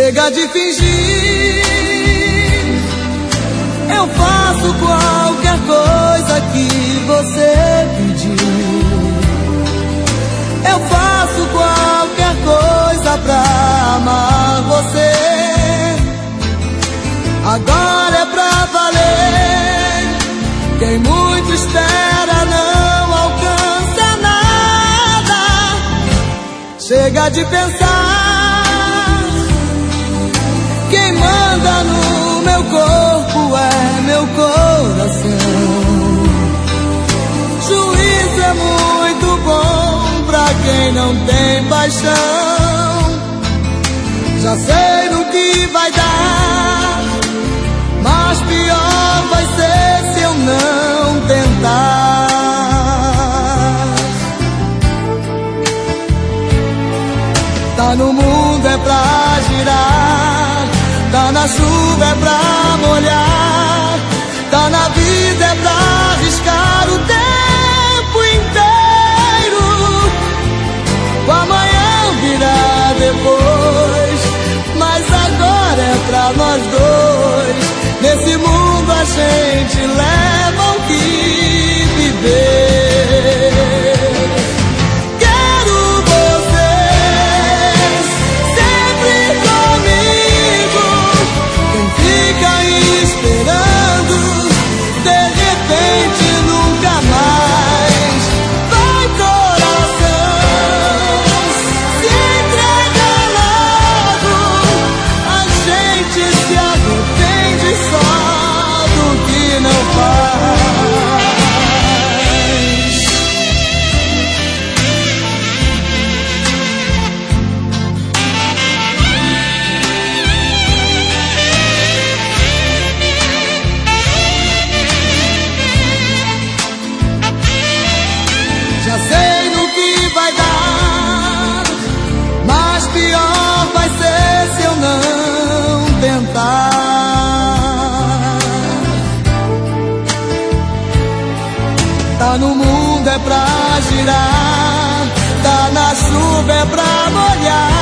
Chega de fingir, eu faço qualquer coisa que você pedir. Eu faço qualquer coisa pra amar você. Agora é pra valer. Quem muito espera não alcança nada. Chega de pensar, quem manda no meu corpo é meu coração. Juízo é muito bom pra quem não tem paixão. Já sei no que vai dar, mas pior vai ser se eu não tentar. Tá no mundo é pra girar, tá na chuva é pra molhar, tá na vida é pra arriscar o tempo inteiro. O amanhã virá depois, mas agora é pra nós dois. Nesse mundo a gente leva o que viver. Quero vocês sempre comigo. Quem fica esperando, de repente nunca mais. Vai coração, se entrega logo. A gente se arrepende só do que não faz. Já sei no que vai dar, mas pior vai ser se eu não tentar. Tá no mundo é pra girar, tá na chuva é pra molhar.